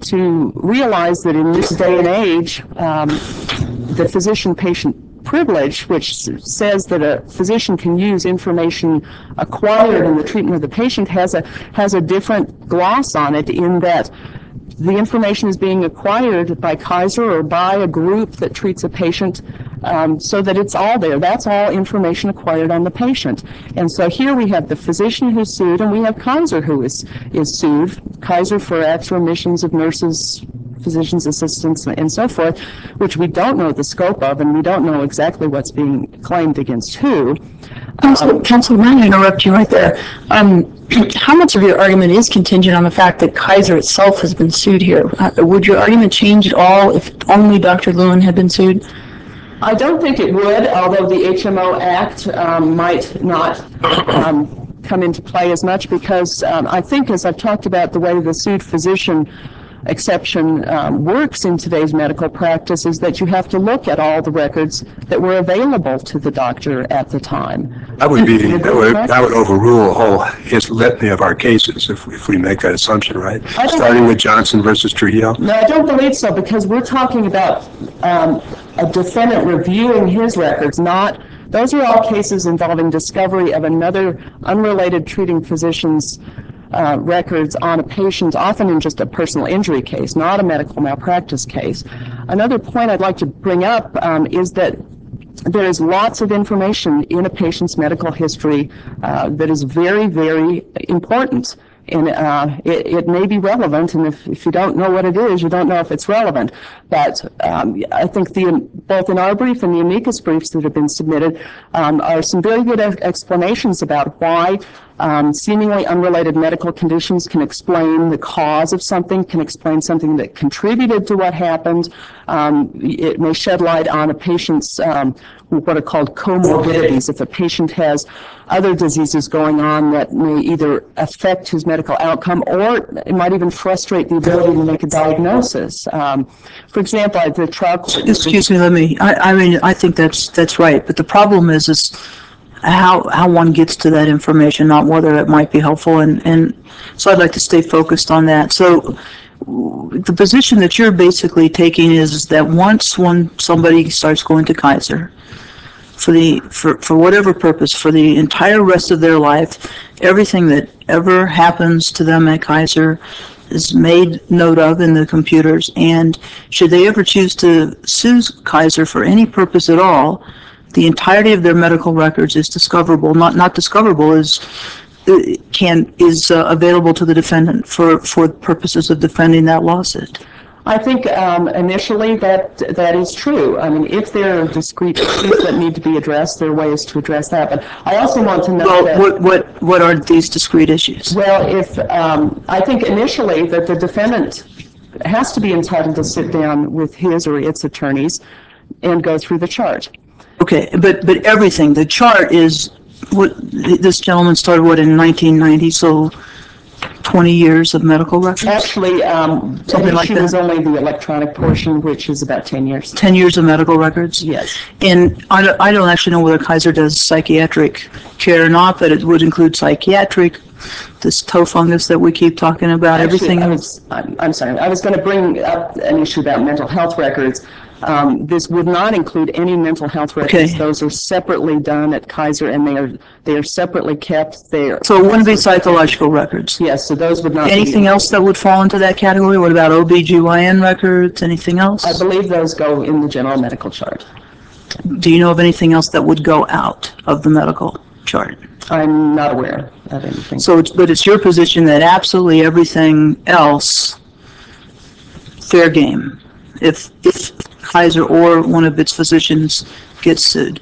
to realize that in this day and age, um, the physician-patient privilege, which says that a physician can use information acquired in the treatment of the patient, has a, has a different gloss on it in that the information is being acquired by Kaiser or by a group that treats a patient, um, so that it's all there. That's all information acquired on the patient. And so here we have the physician who's sued, and we have Kaiser who is, is sued. Kaiser for extra omissions of nurses, physician's assistants, and so forth, which we don't know the scope of, and we don't know exactly what's being claimed against who. Counsel, Counsel, may I interrupt you right there? Um, how much of your argument is contingent on the fact that Kaiser itself has been sued here? Uh, would your argument change at all if only Doctor Lewin had been sued? I don't think it would, although the H M O Act um, might not um, come into play as much, because um, I think, as I've talked about, the way the sued physician exception um, works in today's medical practice is that you have to look at all the records that were available to the doctor at the time. That would be, that would, that would overrule a whole his litany of our cases if, if we make that assumption, right? Starting with Johnson versus Trujillo? No, I don't believe so, because we're talking about um, a defendant reviewing his records, not, those are all cases involving discovery of another unrelated treating physician's Uh, records on a patient, often in just a personal injury case, not a medical malpractice case. Another point I'd like to bring up um, is that there is lots of information in a patient's medical history uh, that is very, very important. And uh, it, it may be relevant, and if, if you don't know what it is, you don't know if it's relevant. But um, I think the, both in our brief and the amicus briefs that have been submitted um, are some very good explanations about why um, seemingly unrelated medical conditions can explain the cause of something, can explain something that contributed to what happened. Um, it may shed light on a patient's um, what are called comorbidities. If a patient has other diseases going on that may either affect his medical outcome, or it might even frustrate the ability to make a diagnosis. Um, for example, the trial court... Excuse me, let me, I, I mean, I think that's, that's right, but the problem is, is how, how one gets to that information, not whether it might be helpful, and, and so I'd like to stay focused on that. So the position that you're basically taking is, is that once one, somebody starts going to Kaiser, for the for, for whatever purpose, for the entire rest of their life, everything that ever happens to them at Kaiser is made note of in the computers, and should they ever choose to sue Kaiser for any purpose at all, the entirety of their medical records is discoverable. Not not discoverable is can is uh, available to the defendant for for purposes of defending that lawsuit. I think um, initially that that is true. I mean, if there are discrete issues that need to be addressed, there are ways to address that. But I also want to know well, that... what, what, what are these discrete issues? Well, if um, I think initially that the defendant has to be entitled to sit down with his or its attorneys and go through the chart. Okay, but but everything, the chart is, what, this gentleman started, what, in nineteen ninety, so twenty years of medical records? Actually, um, Something like issue was that? only the electronic portion, which is about ten years. ten years of medical records? Yes. And I don't, I don't actually know whether Kaiser does psychiatric care or not, but it would include psychiatric, this toe fungus that we keep talking about, Actually, everything I else. was, I'm, I'm sorry, I was going to bring up an issue about mental health records. Um, this would not include any mental health records. Okay. Those are separately done at Kaiser, and they are they are separately kept there. So it wouldn't be psychological records? Yes, so those would not Anything be, else that would fall into that category? What about O B G Y N records, anything else? I believe those go in the general medical chart. Do you know of anything else that would go out of the medical chart? I'm not aware of anything. So, it's, but it's your position that absolutely everything else fair game if, if Kaiser or one of its physicians gets sued?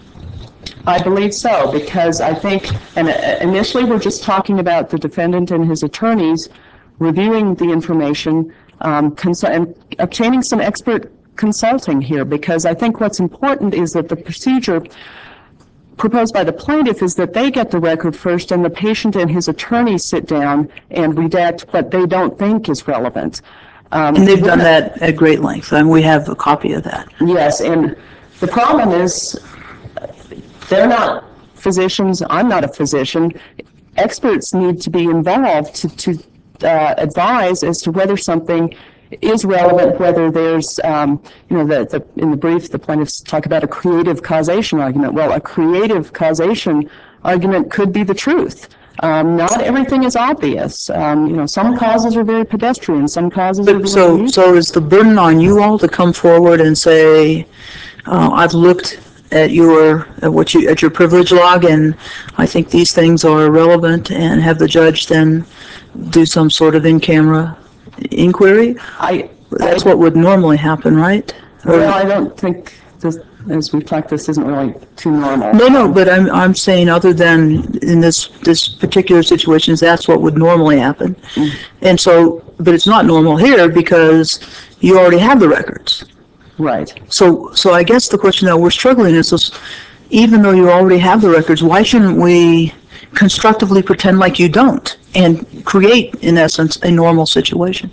I believe so, because I think, and uh, initially we're just talking about the defendant and his attorneys reviewing the information, um, cons- and obtaining some expert consulting here, because I think what's important is that the procedure proposed by the plaintiff is that they get the record first and the patient and his attorney sit down and redact what they don't think is relevant. Um, And they've done that at great length, and we have a copy of that. Yes, and the problem is they're not physicians, I'm not a physician. Experts need to be involved to, to uh, advise as to whether something is relevant, whether there's, um, you know, the, the, in the brief, the plaintiffs talk about a creative causation argument. Well, a creative causation argument could be the truth. Um, not everything is obvious. Um, you know, some causes are very pedestrian, some causes are very... So, so is the burden on you all to come forward and say, uh, I've looked at your, at what you, at your privilege log, and I think these things are relevant, and have the judge then do some sort of in-camera inquiry? I, That's what would normally happen, right? Or- well, I don't think, this, as we've talked, this isn't really too normal. No, no, but I'm, I'm saying other than in this, this particular situations, that's what would normally happen. And so, but it's not normal here because you already have the records. Right. So, so I guess the question that we're struggling is, is even though you already have the records, why shouldn't we constructively pretend like you don't and create, in essence, a normal situation?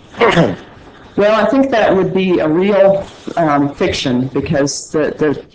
Well, I think that would be a real um, fiction, because the, the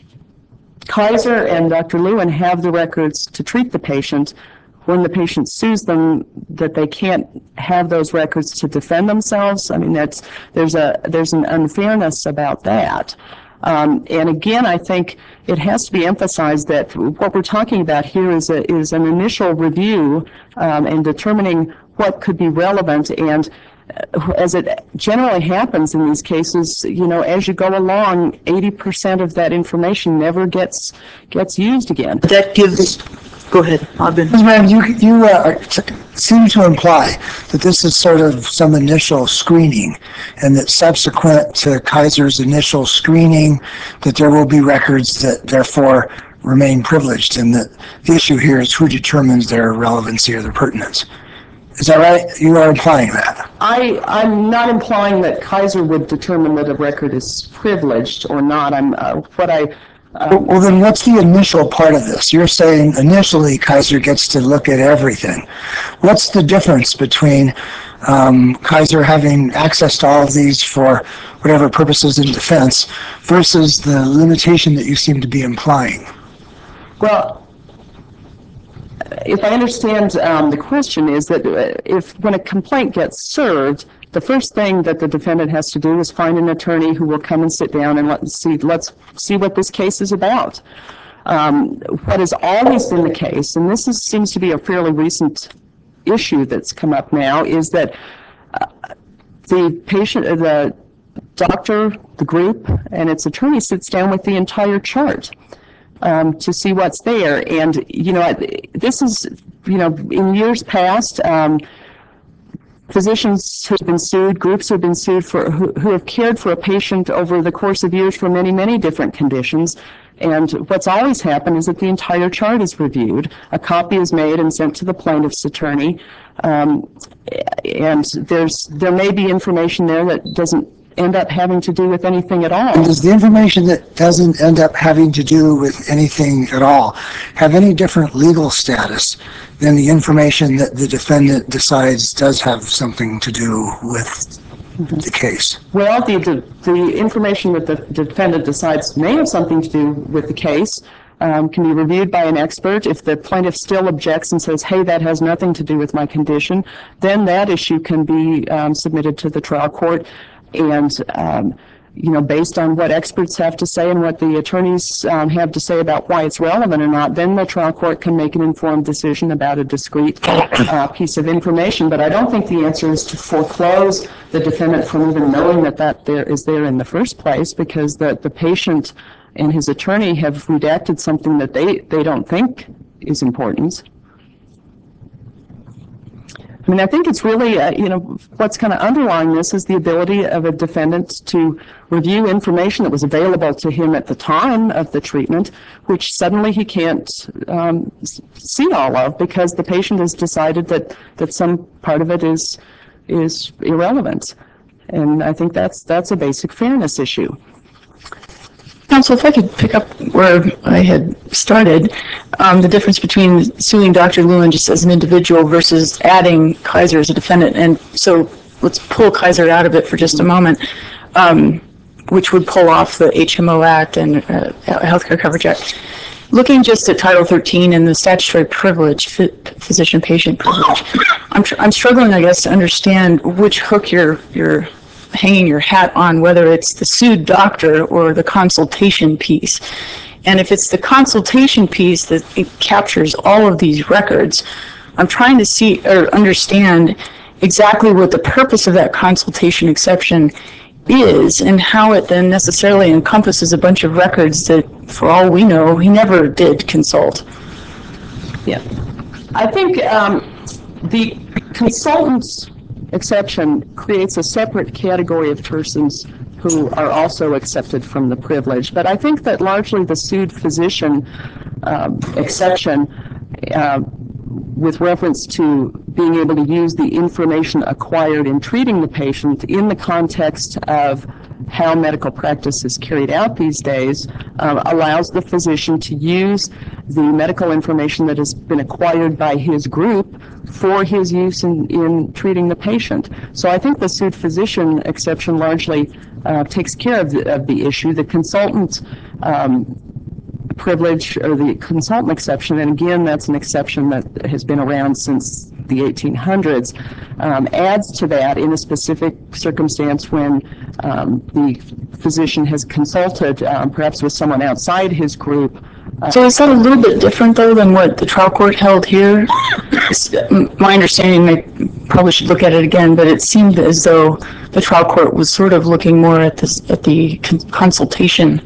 Kaiser and Doctor Lewin have the records to treat the patient. When the patient sues them, that they can't have those records to defend themselves. I mean, that's, there's a, there's an unfairness about that. Um, and again, I think it has to be emphasized that what we're talking about here is a, is an initial review um, and determining what could be relevant. And uh, as it generally happens in these cases, you know, as you go along, eighty percent of that information never gets gets used again. That gives, go ahead, I've been. Miz Moran, you, you uh, seem to imply that this is sort of some initial screening, and that subsequent to Kaiser's initial screening, that there will be records that therefore remain privileged, and that the issue here is who determines their relevancy or their pertinence. Is that right? You are implying that? I, I'm not implying that Kaiser would determine that a record is privileged or not. I'm, uh, what I, Well, well, then what's the initial part of this? You're saying initially Kaiser gets to look at everything. What's the difference between um, Kaiser having access to all of these for whatever purposes in defense versus the limitation that you seem to be implying? well, if I understand um, the question is that uh, if, when a complaint gets served, the first thing that the defendant has to do is find an attorney who will come and sit down and let see, let's see what this case is about. Um, what has always been the case, and this is, seems to be a fairly recent issue that's come up now, is that uh, the patient, uh, the doctor, the group, and its attorney sits down with the entire chart um, to see what's there. And, you know, this is, you know, in years past, um, physicians who have been sued, groups who have been sued for, who, who have cared for a patient over the course of years for many, many different conditions. And what's always happened is that the entire chart is reviewed. A copy is made and sent to the plaintiff's attorney. Um, and there's, there may be information there that doesn't end up having to do with anything at all. And does the information that doesn't end up having to do with anything at all have any different legal status than the information that the defendant decides does have something to do with the case? Well, the, the, the information that the defendant decides may have something to do with the case um, can be reviewed by an expert. If the plaintiff still objects and says, hey, that has nothing to do with my condition, then that issue can be um, submitted to the trial court. And, um, you know, based on what experts have to say and what the attorneys um, have to say about why it's relevant or not, then the trial court can make an informed decision about a discrete uh, piece of information. But I don't think the answer is to foreclose the defendant from even knowing that that there is there in the first place, because the, the patient and his attorney have redacted something that they, they don't think is important. I mean, I think it's really, uh, you know, what's kind of underlying this is the ability of a defendant to review information that was available to him at the time of the treatment, which suddenly he can't um, see all of because the patient has decided that, that some part of it is, is irrelevant. And I think that's, that's a basic fairness issue. Counsel, if I could pick up where I had started, um, the difference between suing Doctor Lewin just as an individual versus adding Kaiser as a defendant. And so let's pull Kaiser out of it for just a moment, um, which would pull off the H M O Act and uh, Healthcare Coverage Act. Looking just at Title thirteen and the statutory privilege, physician-patient privilege, I'm, tr- I'm struggling, I guess, to understand which hook you're, you're hanging your hat on, whether it's the sued doctor or the consultation piece. And if it's the consultation piece that it captures all of these records, I'm trying to see or understand exactly what the purpose of that consultation exception is and how it then necessarily encompasses a bunch of records that, for all we know, he never did consult. Yeah. I think um, the consultant's exception creates a separate category of persons who are also accepted from the privilege. But I think that largely the sued physician um, exception uh, with reference to being able to use the information acquired in treating the patient in the context of how medical practice is carried out these days uh, allows the physician to use the medical information that has been acquired by his group for his use in, in treating the patient. So I think the sued physician exception largely uh, takes care of the, of the issue. The consultant um, privilege or the consultant exception, and again, that's an exception that has been around since the eighteen hundreds, um, adds to that in a specific circumstance when um, the physician has consulted um, perhaps with someone outside his group. Uh, So is that a little bit different, though, than what the trial court held here? My understanding, I probably should look at it again, but it seemed as though the trial court was sort of looking more at this, at the con- consultation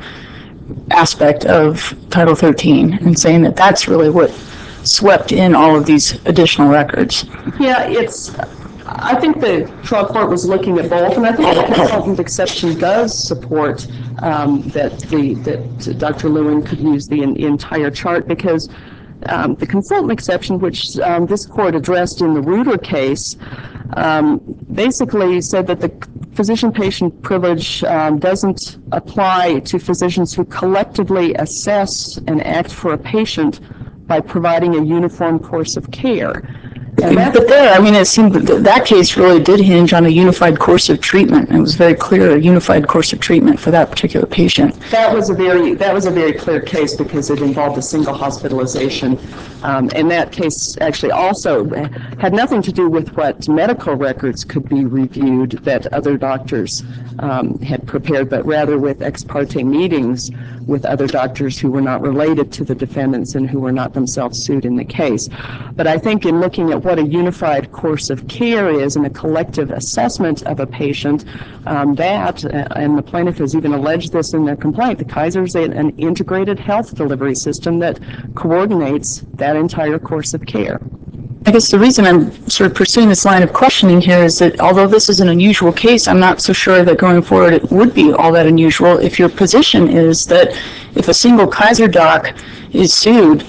aspect of Title thirteen and saying that that's really what swept in all of these additional records. Yeah, it's, I think the trial court was looking at both, and I think the consultant exception does support um, that the that Doctor Lewin could use the in, entire chart because um, the consultant exception, which um, this court addressed in the Reuter case, um, basically said that the physician-patient privilege um, doesn't apply to physicians who collectively assess and act for a patient by providing a uniform course of care. And that's, But there, I mean, it seemed that that case really did hinge on a unified course of treatment. It was very clear, a unified course of treatment for that particular patient. that was a very that was a very clear case because it involved a single hospitalization, um, and that case actually also had nothing to do with what medical records could be reviewed that other doctors um, had prepared, but rather with ex parte meetings with other doctors who were not related to the defendants and who were not themselves sued in the case. But I think in looking at what a unified course of care is and a collective assessment of a patient, um, that, uh, and the plaintiff has even alleged this in their complaint, the Kaiser's an, an integrated health delivery system that coordinates that entire course of care. I guess the reason I'm sort of pursuing this line of questioning here is that although this is an unusual case, I'm not so sure that going forward it would be all that unusual if your position is that if a single Kaiser doc is sued,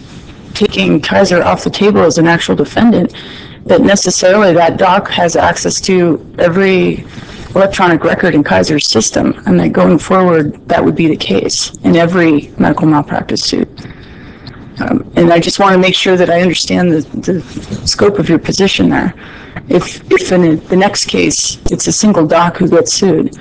taking Kaiser off the table as an actual defendant, that necessarily that doc has access to every electronic record in Kaiser's system, and that going forward that would be the case in every medical malpractice suit. Um, and I just want to make sure that I understand the, the scope of your position there. If, if in the next case it's a single doc who gets sued.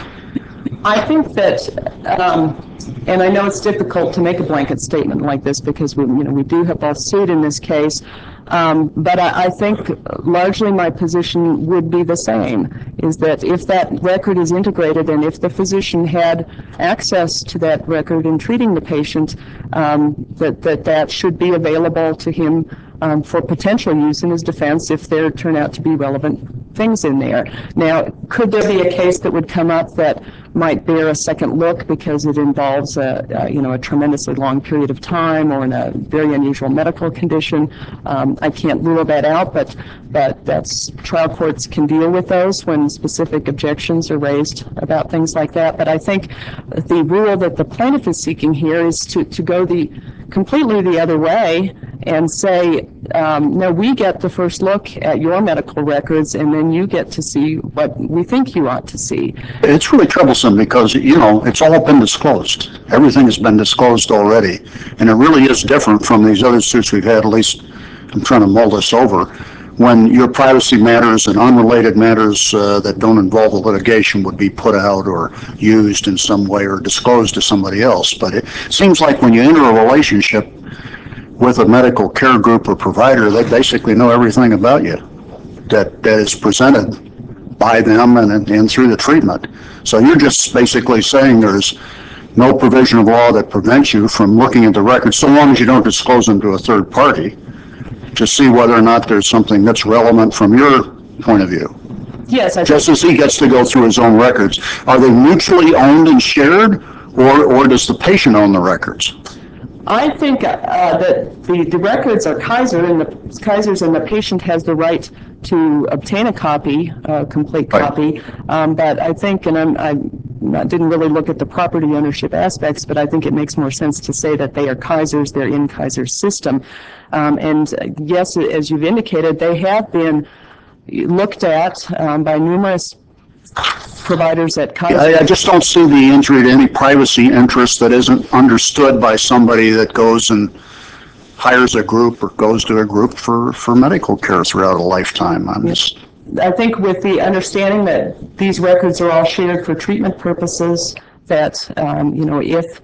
I think that, um, and I know it's difficult to make a blanket statement like this because we, you know, we do have both sued in this case, um, but I, I think largely my position would be the same, is that if that record is integrated and if the physician had access to that record in treating the patient, um, that, that that should be available to him um, for potential use in his defense if there turn out to be relevant things in there. Now, could there be a case that would come up that might bear a second look because it involves a, a you know a tremendously long period of time or in a very unusual medical condition? Um, I can't rule that out, but but that's trial courts can deal with those when specific objections are raised about things like that. But I think the rule that the plaintiff is seeking here is to to go the completely the other way and say, um, no, we get the first look at your medical records, and then you get to see what we think you ought to see. It's really troublesome because, you know, it's all been disclosed. Everything has been disclosed already. And it really is different from these other suits we've had, at least I'm trying to mull this over, when your privacy matters and unrelated matters uh, that don't involve the litigation would be put out or used in some way or disclosed to somebody else. But it seems like when you enter a relationship with a medical care group or provider, they basically know everything about you that, that is presented by them and, and through the treatment. So you're just basically saying there's no provision of law that prevents you from looking at the records, so long as you don't disclose them to a third party, to see whether or not there's something that's relevant from your point of view. Yes, I Just as he gets to go through his own records. Are they mutually owned and shared, or, or does the patient own the records? I think uh, that the, the records are Kaiser, and the Kaiser's, and the patient has the right to obtain a copy, a complete Right. copy. Um, but I think, and I'm, I didn't really look at the property ownership aspects, but I think it makes more sense to say that they are Kaiser's, they're in Kaiser's system. Um, and uh, yes, as you've indicated, they have been looked at um, by numerous providers at Kaiser. I, I just don't see the injury to any privacy interest that isn't understood by somebody that goes and hires a group or goes to a group for, for medical care throughout a lifetime. I'm just... I think with the understanding that these records are all shared for treatment purposes, that, um, you know, if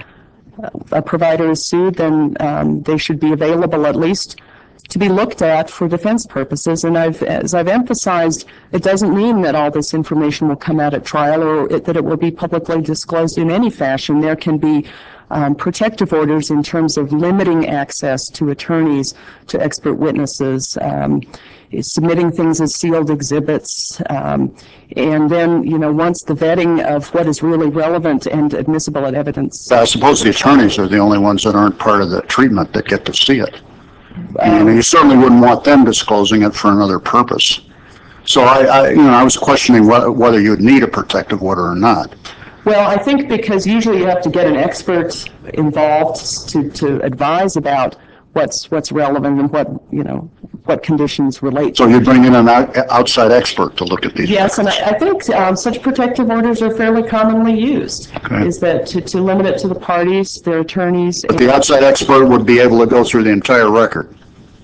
a provider is sued, then um, they should be available at least to be looked at for defense purposes. And I've, as I've emphasized, it doesn't mean that all this information will come out at trial or it, that it will be publicly disclosed in any fashion. There can be um, protective orders in terms of limiting access to attorneys, to expert witnesses, um, submitting things as sealed exhibits, um, and then, you know, once the vetting of what is really relevant and admissible at evidence. I suppose the attorneys are the only ones that aren't part of the treatment that get to see it. And you certainly wouldn't want them disclosing it for another purpose. So I, I you know, I was questioning whether, whether you'd need a protective order or not. Well, I think because usually you have to get an expert involved to, to advise about what's what's relevant and what, you know, what conditions relate. So you bring in an out, outside expert to look at these. Yes, and I, I think um, such protective orders are fairly commonly used. Okay. Is that to, to limit it to the parties, their attorneys? But the outside expert would be able to go through the entire record.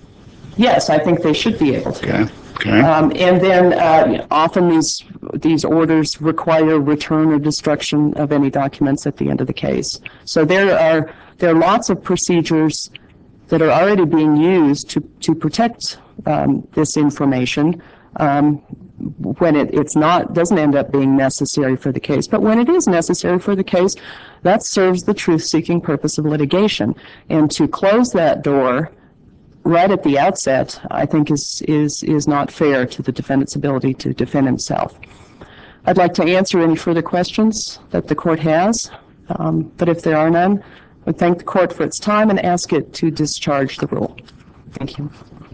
Yes, I think they should be able to. Okay. Okay. Um, and then uh, often these these orders require return or destruction of any documents at the end of the case. So there are there are lots of procedures that are already being used to to protect um, this information um, when it, it's not doesn't end up being necessary for the case. But when it is necessary for the case, that serves the truth-seeking purpose of litigation. And to close that door right at the outset, I think is is is not fair to the defendant's ability to defend himself. I'd like to answer any further questions that the court has, um, but if there are none, I would thank the court for its time and ask it to discharge the rule. Thank you.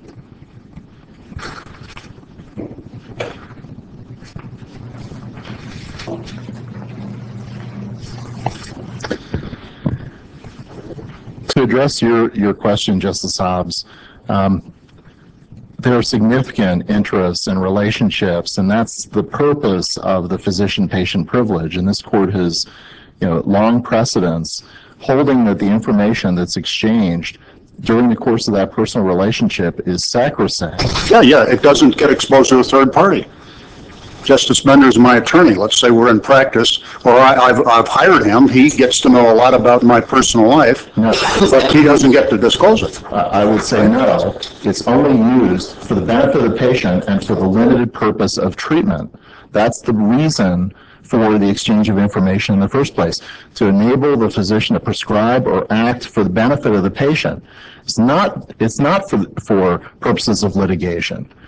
To address your, your question, Justice Hobbs, um, there are significant interests and relationships, and that's the purpose of the physician-patient privilege. And this court has, you know, long precedents holding that the information that's exchanged during the course of that personal relationship is sacrosanct. Yeah, yeah, it doesn't get exposed to a third party. Justice Bender is my attorney. Let's say we're in practice, or I, I've, I've hired him. He gets to know a lot about my personal life, No. but he doesn't get to disclose it. I would say no. It's only used for the benefit of the patient and for the limited purpose of treatment. That's the reason for the exchange of information in the first place, to enable the physician to prescribe or act for the benefit of the patient. It's not, it's not for, for purposes of litigation.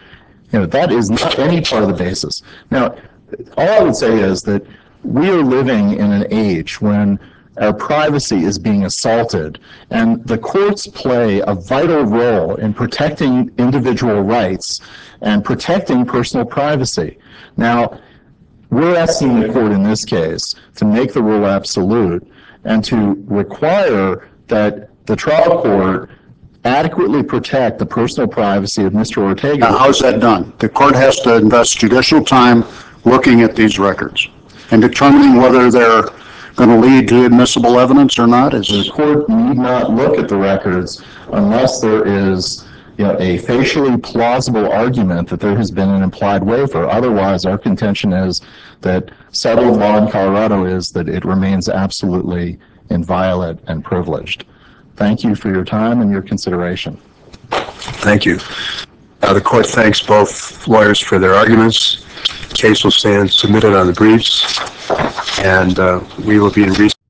You know, that is not any part of the basis. Now, all I would say is that we are living in an age when our privacy is being assaulted, and the courts play a vital role in protecting individual rights and protecting personal privacy. Now, we're asking the court in this case to make the rule absolute and to require that the trial court adequately protect the personal privacy of Mister Ortega. Now, how's that done? The court has to invest judicial time looking at these records and determining whether they're going to lead to admissible evidence or not. Is The court need not look at the records unless there is, you know, a facially plausible argument that there has been an implied waiver. Otherwise, our contention is that settled law in Colorado is that it remains absolutely inviolate and privileged. Thank you for your time and your consideration. Thank you. Uh, the court thanks both lawyers for their arguments. The case will stand submitted on the briefs, and uh, we will be in recess.